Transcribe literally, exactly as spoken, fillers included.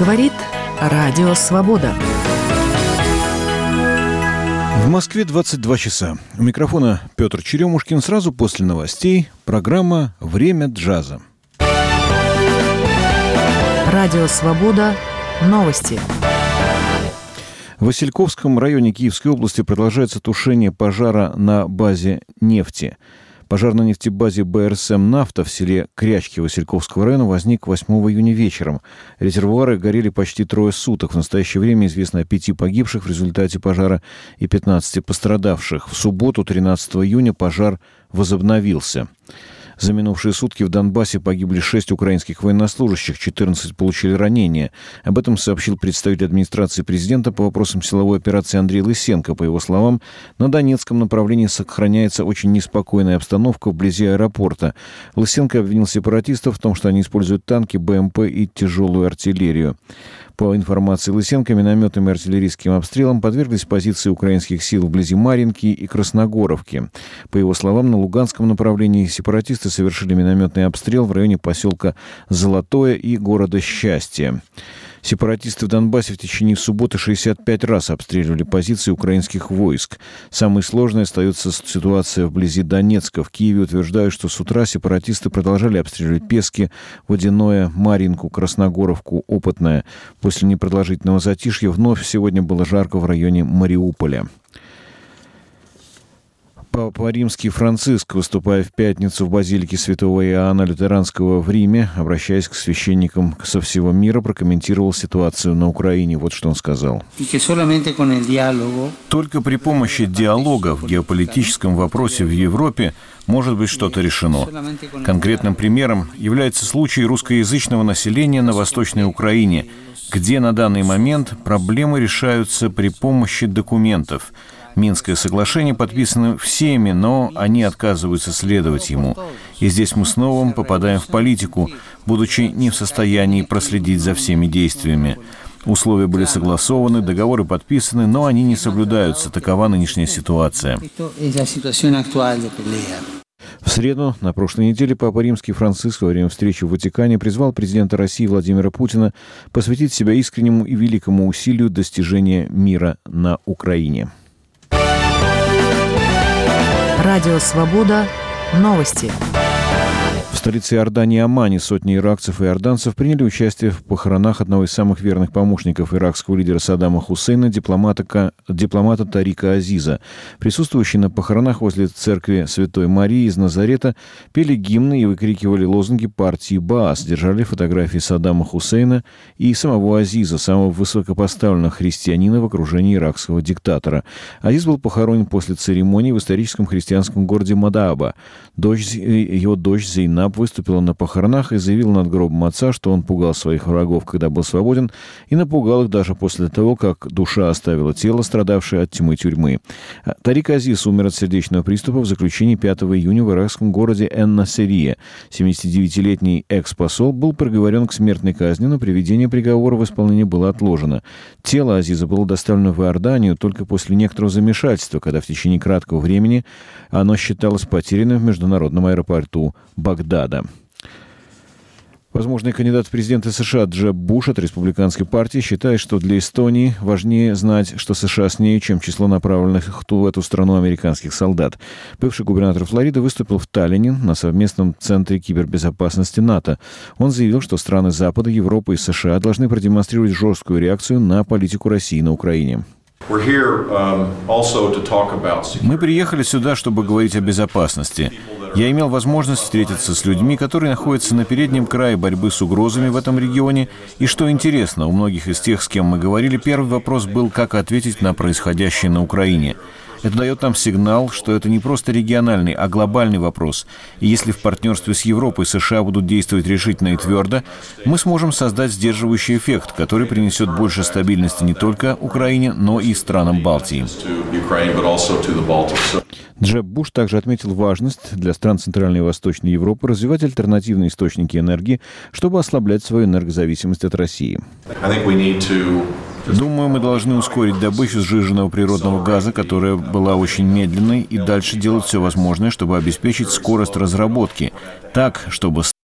Говорит Радио Свобода. В Москве двадцать два часа. У микрофона Петр Черемушкин. Сразу после новостей программа «Время джаза». Радио Свобода. Новости. В Васильковском районе Киевской области продолжается тушение пожара на базе нефти. Пожар на нефтебазе бэ эр эс эм «Нафта» в селе Крячки Васильковского района возник восьмого июня вечером. Резервуары горели почти трое суток. В настоящее время известно о пяти погибших в результате пожара и пятнадцати пострадавших. В субботу, тринадцатого июня, пожар возобновился. За минувшие сутки в Донбассе погибли шесть украинских военнослужащих, четырнадцать получили ранения. Об этом сообщил представитель администрации президента по вопросам силовой операции Андрей Лысенко. По его словам, на Донецком направлении сохраняется очень неспокойная обстановка вблизи аэропорта. Лысенко обвинил сепаратистов в том, что они используют танки, бэ эм пэ и тяжелую артиллерию. По информации Лысенко, минометным и артиллерийским обстрелам подверглись позиции украинских сил вблизи Марьинки и Красногоровки. По его словам, на Луганском направлении сепаратисты совершили минометный обстрел в районе поселка Золотое и города Счастье. Сепаратисты в Донбассе в течение субботы шестьдесят пять раз обстреливали позиции украинских войск. Самой сложной остается ситуация вблизи Донецка. В Киеве утверждают, что с утра сепаратисты продолжали обстреливать Пески, Водяное, Марьинку, Красногоровку, Опытное. После непродолжительного затишья вновь сегодня было жарко в районе Мариуполя. Папа Римский Франциск, выступая в пятницу в базилике святого Иоанна Лютеранского в Риме, обращаясь к священникам со всего мира, прокомментировал ситуацию на Украине. Вот что он сказал. Только при помощи диалога в геополитическом вопросе в Европе может быть что-то решено. Конкретным примером является случай русскоязычного населения на Восточной Украине, где на данный момент проблемы решаются при помощи документов. Минское соглашение подписано всеми, но они отказываются следовать ему. И здесь мы снова попадаем в политику, будучи не в состоянии проследить за всеми действиями. Условия были согласованы, договоры подписаны, но они не соблюдаются. Такова нынешняя ситуация. В среду, на прошлой неделе, Папа Римский Франциск во время встречи в Ватикане призвал президента России Владимира Путина посвятить себя искреннему и великому усилию достижения мира на Украине. Радио Свобода. Новости. В столице Иордании Аммане сотни иракцев и иорданцев приняли участие в похоронах одного из самых верных помощников иракского лидера Саддама Хусейна, дипломата, дипломата Тарика Азиза. Присутствующие на похоронах возле церкви Святой Марии из Назарета пели гимны и выкрикивали лозунги партии Баас, держали фотографии Саддама Хусейна и самого Азиза, самого высокопоставленного христианина в окружении иракского диктатора. Азиз был похоронен после церемонии в историческом христианском городе Мадааба. Дочь, его дочь Зейнаб выступила на похоронах и заявила над гробом отца, что он пугал своих врагов, когда был свободен, и напугал их даже после того, как душа оставила тело, страдавшее от тьмы тюрьмы. Тарик Азиз умер от сердечного приступа в заключении пятого июня в иракском городе Эн-Насирия. семидесятидевятилетний экс-посол был приговорен к смертной казни, но приведение приговора в исполнение было отложено. Тело Азиза было доставлено в Иорданию только после некоторого замешательства, когда в течение краткого времени оно считалось потерянным в международном аэропорту Багдада. Возможный кандидат в президенты США Джеб Буш от республиканской партии считает, что для Эстонии важнее знать, что США с ней, чем число направленных в эту страну американских солдат. Бывший губернатор Флориды выступил в Таллине на совместном центре кибербезопасности НАТО. Он заявил, что страны Запада, Европы и США должны продемонстрировать жесткую реакцию на политику России на Украине. Мы приехали сюда, чтобы говорить о безопасности. Я имел возможность встретиться с людьми, которые находятся на переднем крае борьбы с угрозами в этом регионе. И что интересно, у многих из тех, с кем мы говорили, первый вопрос был, как ответить на происходящее на Украине. Это дает нам сигнал, что это не просто региональный, а глобальный вопрос. И если в партнерстве с Европой США будут действовать решительно и твердо, мы сможем создать сдерживающий эффект, который принесет больше стабильности не только Украине, но и странам Балтии. Джеб Буш также отметил важность для стран Центральной и Восточной Европы развивать альтернативные источники энергии, чтобы ослаблять свою энергозависимость от России. Думаю, мы должны ускорить добычу сжиженного природного газа, которая была очень медленной, и дальше делать все возможное, чтобы обеспечить скорость разработки, так, чтобы